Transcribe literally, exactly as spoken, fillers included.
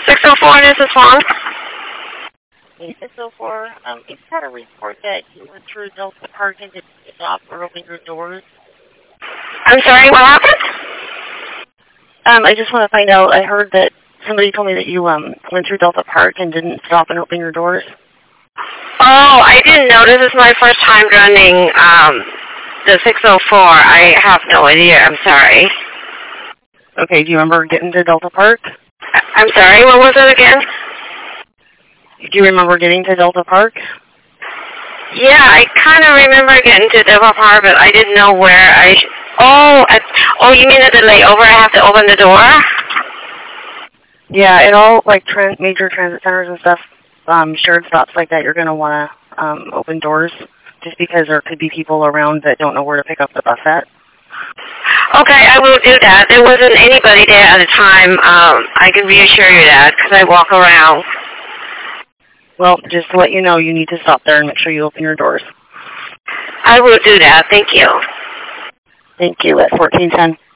six oh four, this is Fawn. six oh four, um, it's had a report that you went through Delta Park and didn't stop or open your doors. I'm sorry, what happened? Um, I just want to find out, I heard that somebody told me that you um went through Delta Park and didn't stop and open your doors. Oh, I didn't know. This is my first time running um, the six oh four. I have no idea. I'm sorry. Okay, do you remember getting to Delta Park? I I'm sorry, what was it again? Do you remember getting to Delta Park? Yeah, I kind of remember getting to Delta Park, but I didn't know where I... Oh, I, oh, you mean at the layover I have to open the door? Yeah, at all, like, trans major transit centers and stuff, um, shared stops like that, you're going to want to um, open doors just because there could be people around that don't know where to pick up the bus at. Okay, I will do that. There wasn't anybody there at the time. Um, I can reassure you that because I walk around. Well, just to let you know, you need to stop there and make sure you open your doors. I will do that. Thank you. Thank you. At fourteen ten.